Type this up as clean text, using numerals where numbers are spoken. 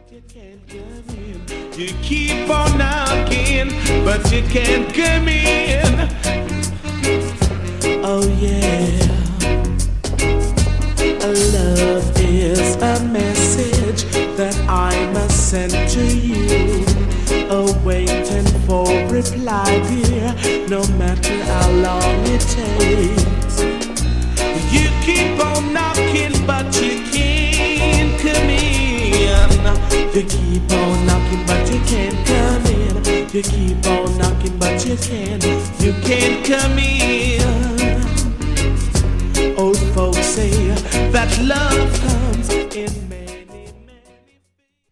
You can't come in. You keep on knocking, but you can't come in. Oh yeah. Love is a message that I must send to you. Waiting for reply, dear, no matter how long it takes. You keep on knocking, but you can't come in. You keep on knocking, but you can't come in. You keep on knocking, but you can't come in. Old folks say that love comes